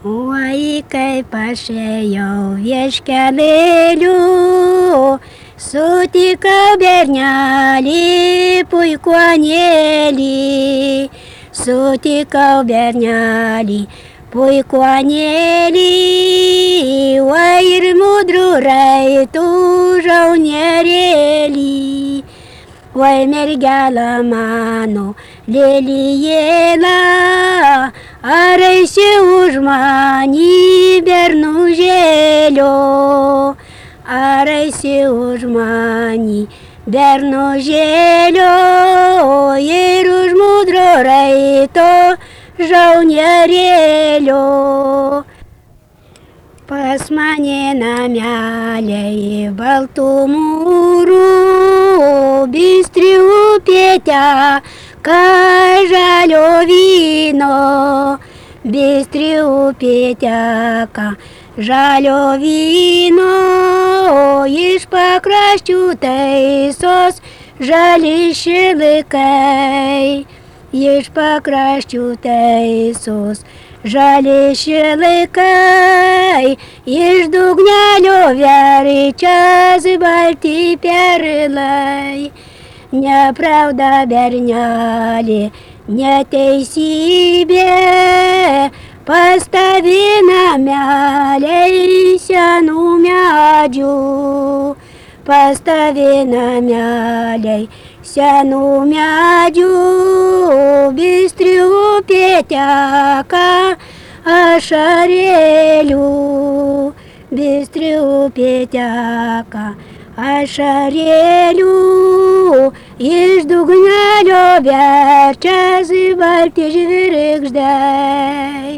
Oi, kaip aš ėjau vieškelėliu, sutikau bernelį, puikuonėlį, sutikau bernelį, puikuonėlį, oi ir mudrų raitų žaunierėlį. Oi mergelė mano, lelijėla, ar eisi už manį bernužėlio, ar eisi už manį bernužėlio ir už mudro raito žaunierėlio. Pas mane nameliai baltų mūrų, bistri upė teka žalio vyno, bistri upė teka žalio vyno, iš pakraščių taisos žali šilikai, iš pakraščių taisos žali šilikai, iš dugnelio verčias balti perlai. Nepravda bernelė, neteisybė, pastavi nameliai senų medžių, pastavi nameliai senų medžių, bistri upė teka ašarėlių, bistri upė teka ašarėlių, iš dugnelio verčiasi balti žvirgždai.